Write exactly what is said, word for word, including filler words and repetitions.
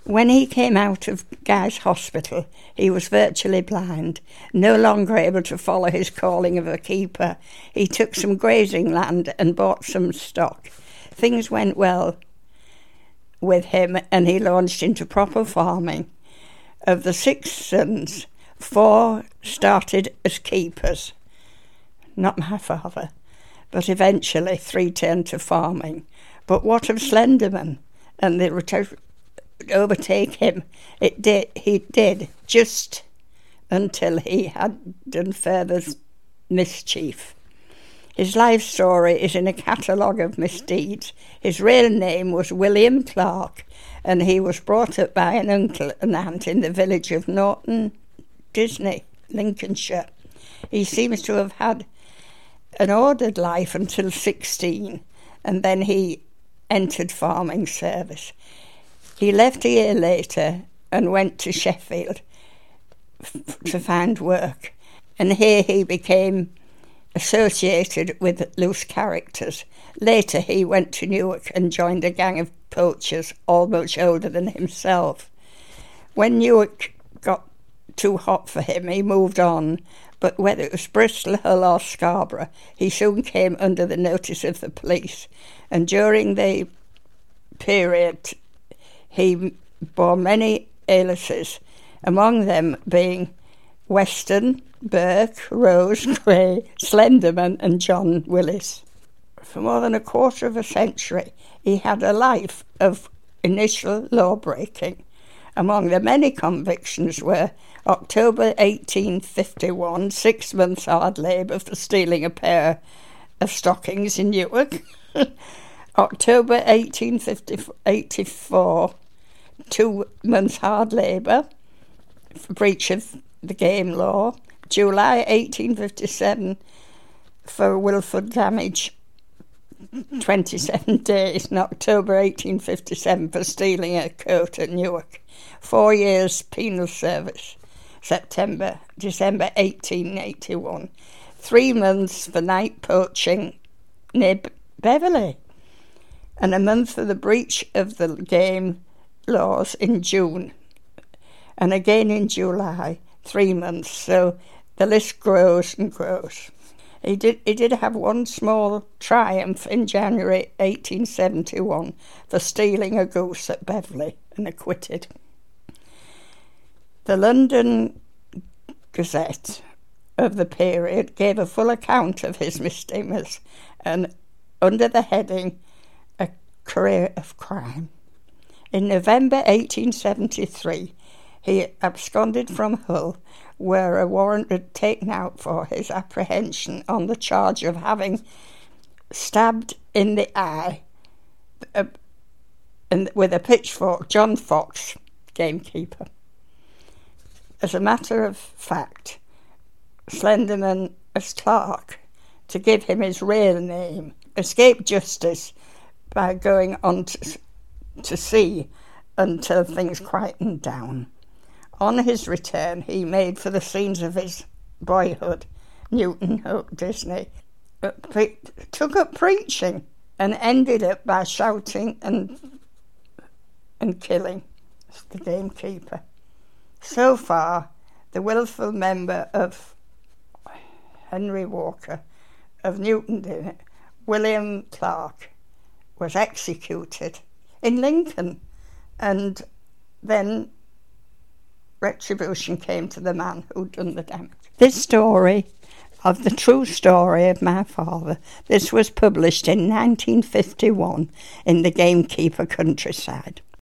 When he came out of Guy's Hospital, he was virtually blind, no longer able to follow his calling of a keeper. He took some grazing land and bought some stock. Things went well with him and he launched into proper farming. Of the six sons, four started as keepers. Not my father, but eventually three turned to farming. But what of Slenderman and the return? Overtake him. It did. He did just until he had done further mischief. His life story is in a catalogue of misdeeds. His real name was William Clark, and he was brought up by an uncle and aunt in the village of Norton Disney, Lincolnshire. He seems to have had an ordered life until sixteen, and then he entered farming service. He left a year later and went to Sheffield f- to find work. And here he became associated with loose characters. Later he went to Newark and joined a gang of poachers, all much older than himself. When Newark got too hot for him, he moved on. But whether it was Bristol, Hull or Scarborough, he soon came under the notice of the police. And during the period, he bore many aliases, among them being Weston, Burke, Rose, Gray, Slenderman and John Willis. For more than a quarter of a century, he had a life of initial law-breaking. Among the many convictions were October eighteen fifty-one, six months hard labour for stealing a pair of stockings in Newark. October eighteen eighty-four, two months hard labour for breach of the game law. July eighteen fifty-seven for wilful damage, twenty-seven days. And October eighteen fifty-seven for stealing a coat at Newark. Four years penal service. September, December eighteen eighty-one. Three months for night poaching near Beverley. And a month for the breach of the game laws in June. And again in July, three months. So the list grows and grows. He did, he did have one small triumph in January eighteen seventy-one for stealing a goose at Beverley and acquitted. The London Gazette of the period gave a full account of his misdemeanours and under the heading A Career of Crime. In November eighteen seventy-three, he absconded from Hull, where a warrant had taken out for his apprehension on the charge of having stabbed in the eye uh, and with a pitchfork John Fox, gamekeeper. As a matter of fact, Slenderman as Clark, to give him his real name, escaped justice by going on to, to sea until things quietened down. On his return, he made for the scenes of his boyhood, Newton Hope Disney, but pre- took up preaching and ended up by shouting and and killing the gamekeeper. So far, the wilful member of Henry Walker of Newton, William Clark, was executed in Lincoln, and then retribution came to the man who'd done the damage. This story of the true story of my father, this was published in nineteen fifty-one in the Gamekeeper Countryside.